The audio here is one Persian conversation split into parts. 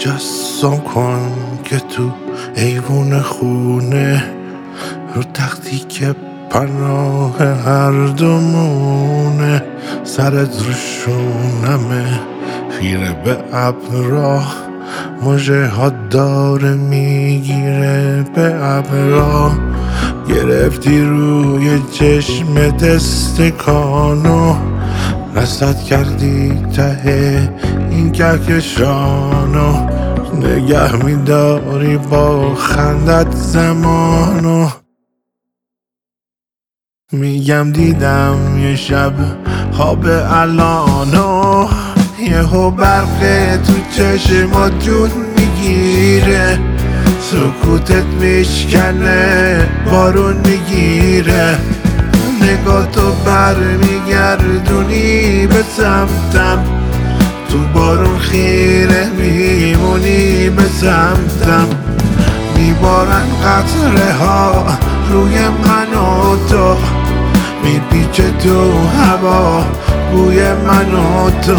مجسم کن که تو ایوون خونه رو تختی که پناه هر دومونه، سرت رو شونمه خیره به ابرا، مژه ها داره میگیره به ابرا، گرفتی روی چشم دستکانو، رصد کردی ته این کهکشانو، نگه میداری با خندت زمانو. میگم دیدم یه شب خواب الانو، یهو برق تو چشمات جون میگیره، سکوتت میشکنه بارون میگیره، نگاتو بر میگردونی به سمتم، تو بارون خیره میمونی به سمتم، میبارن قطره ها روی من و تو، میپیچه تو هوا بوی من و تو.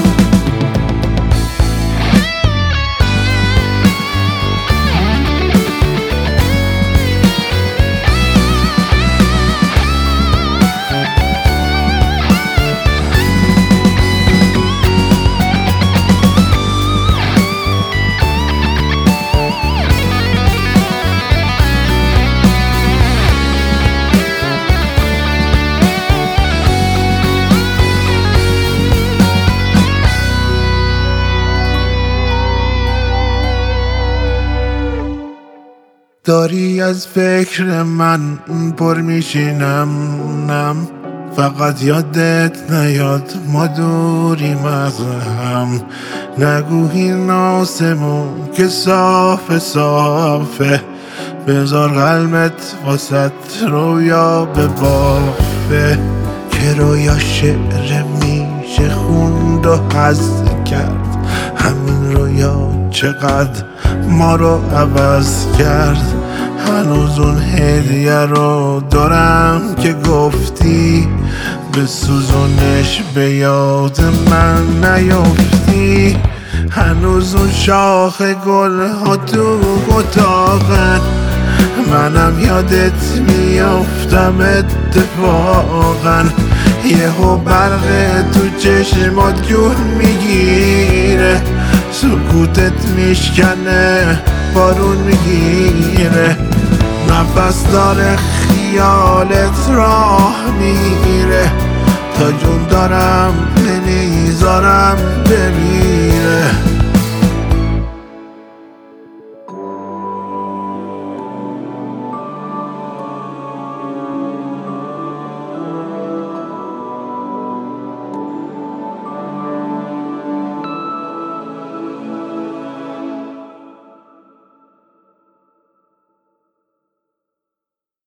داری از فکر من پر میشینم، نم فقط یادت نیاد ما دوریم از هم، نگو این آسمون که صافه صافه، بذار قلبت واسط رویا به بافه، که رویا شعر میشه خوند و حذف کرد، همین رویا چقدر ما رو عوض کرد، هنوز اون هدیه رو دارم که گفتی، به سوزونش به یاد من نیفتی، هنوز اون شاخ گل ها تو اتاقن، منم یادت میافتم اتفاقا، یهو برق تو چشمات جون میگیره، سکوتت میشکنه بارون میگیره، نفس داره خیالت راه میگیره، تا جون دارم نمیذارم بمیره.